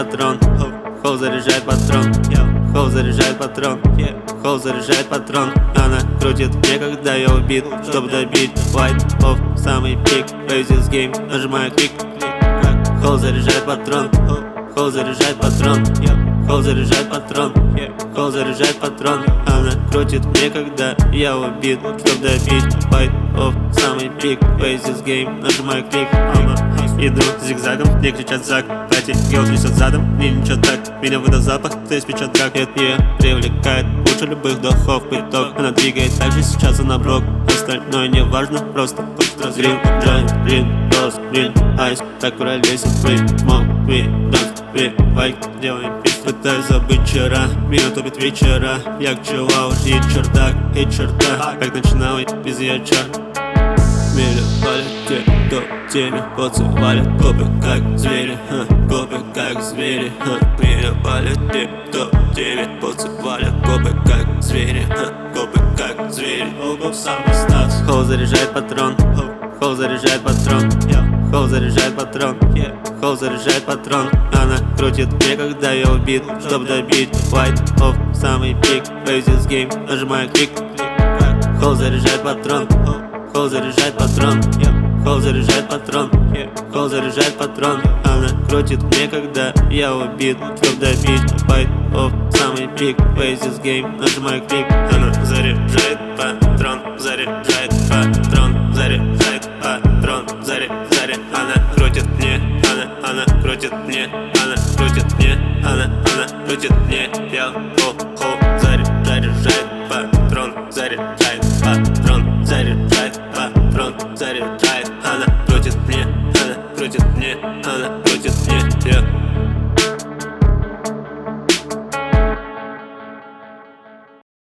патрон, хоу заряжает патрон, хоу заряжает патрон, хоу заряжает патрон. Она крутит мне, когда я убит, чтобы добить white off самый пик. This game, нажимаю клик, хоу заряжает патрон, хоу заряжает патрон, хоу заряжает патрон, хоу заряжает патрон. Она крутит мне, когда я убит, чтобы добить white off самый пик. This game, нажимаю клик, иду зигзагом, мне кричат Зак. Кстати, геот несет задом, мне ничего так. Меня выдаст запах, то есть печет драк. Это ее привлекает лучше любых духов. Итог, она двигает так же, сейчас она брок. Остальное не важно, просто грин, джойн, грин, роз, грин, айс. Так уралесит, фри, смок, фри, данс, фри, вайк. Делаем пис, пытаюсь забыть вчера. Меня топит вечера, я к чувау, и чердак, и черта. Как начинал без ячар. Мили валят те, кто теме поцеловали. Копы как звери, копы как звери. Мили валят те, кто теме поцеловали. Копы как звери, копы как звери. Оба самый стас. Хоу заряжает патрон, хоу заряжает патрон, хоу заряжает патрон, хоу заряжает патрон. Она крутит мне, когда я убит, чтобы добить white off самый пик. This game, нажимаю клик, хоу заряжает патрон, хоу заряжает патрон, хоу заряжает патрон, хоу заряжает патрон. Она крутит мне, когда я убит, чтоб добить white off самый пик. This game, нажимаю клик. Она заряжает патрон, заряжает патрон, заряжает патрон, заряжает. Она крутит мне, она крутит мне, она крутит мне, она крутит мне. Я хоу заряжает патрон, заряжает патрон, заряжает патрон, заряжает. Она крутит мне, она крутит мне, она